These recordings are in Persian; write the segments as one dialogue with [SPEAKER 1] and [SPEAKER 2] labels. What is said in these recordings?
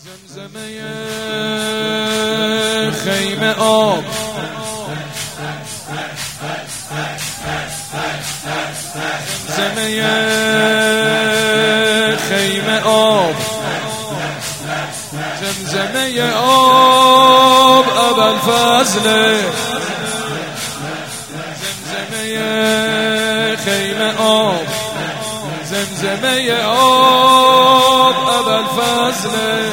[SPEAKER 1] زمزمه خیمه آب زمزمه خیمه آب زمزمه آب ابوالفضل زمزمه خیمه آب زمزمه آب ابوالفضل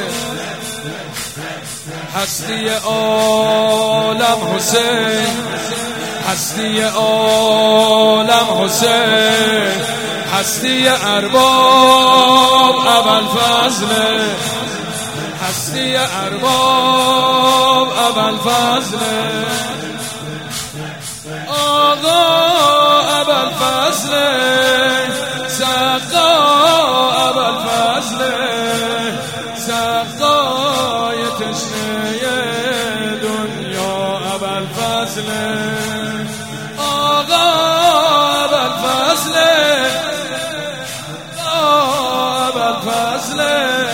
[SPEAKER 1] هستی عالم حسین هستی عالم حسین هستی ارباب ابوالفضل هستی ارباب ابوالفضل آقا ابوالفضل سقا ابوالفضل سقای تشنه دنیا ابوالفضل آقا ابوالفضل ابوالفضل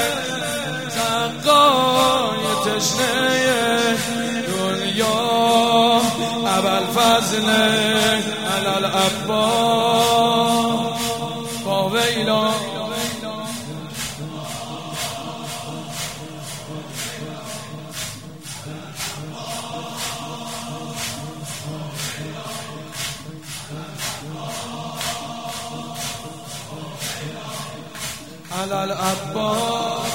[SPEAKER 1] سقای تشنه دنیا ابوالفضل علی العباس با ویلا على العباس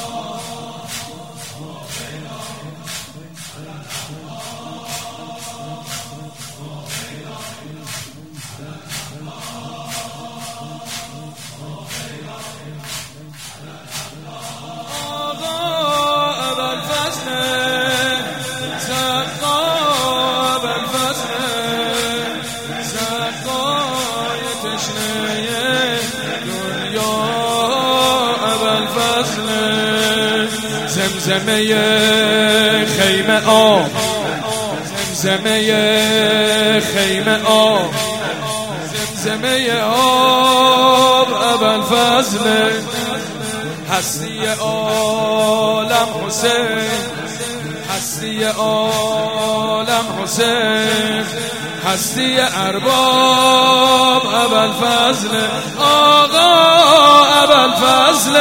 [SPEAKER 1] زمزمه خیمه آب زمزمه خیمه آب زمزمه آب ابوالفضل هستی عالم حسین هستی عالم حسین هستی ارباب ابوالفضل آقا ابوالفضل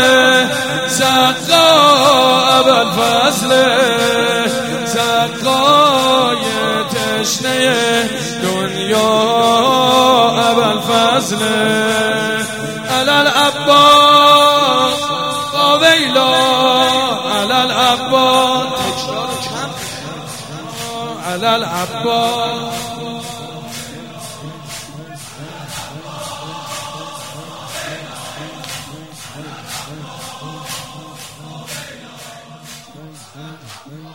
[SPEAKER 1] سقا ابوالفضل سقای تشنه دنیا ابوالفضل علی العباس با ویلا علی العباس علی العباس